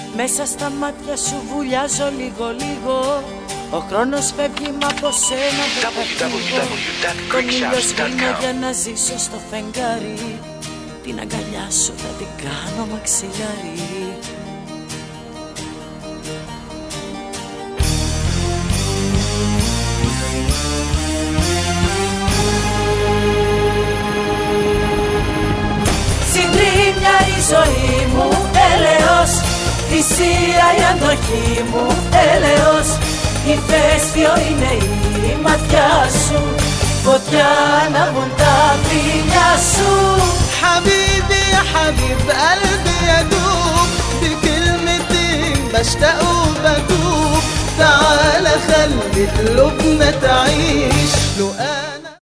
Μέσα στα μάτια σου βουλιάζω λίγο λίγο. Ο χρόνος φεύγει μα από σένα δεν θα φύγω. Τον ήλιο σβήνω για να ζήσω στο φεγγάρι. Την αγκαλιά σου θα την κάνω μαξιλάρι. Συντρίμμια η ζωή μου, έλεος. Θυσία η αντοχή μου, έλεος. Ηφαίστειο είναι η ματιά σου. Φωτιά ανάβουν τα φιλιά σου. حبيبي يا حبيب قلبي يدوب بكلمتين بشتاق وبدوب. تعال خلي قلوبنا تعيش لو